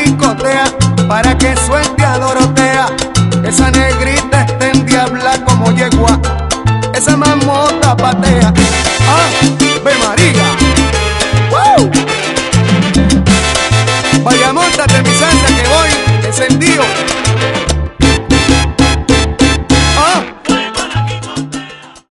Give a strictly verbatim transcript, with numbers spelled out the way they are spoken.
picotea para que suelte a Dorotea. Esa negrita está en diabla como yegua, esa mamota patea. ¡Ave María! ¡Woo! Vaya, móntate, mi santa.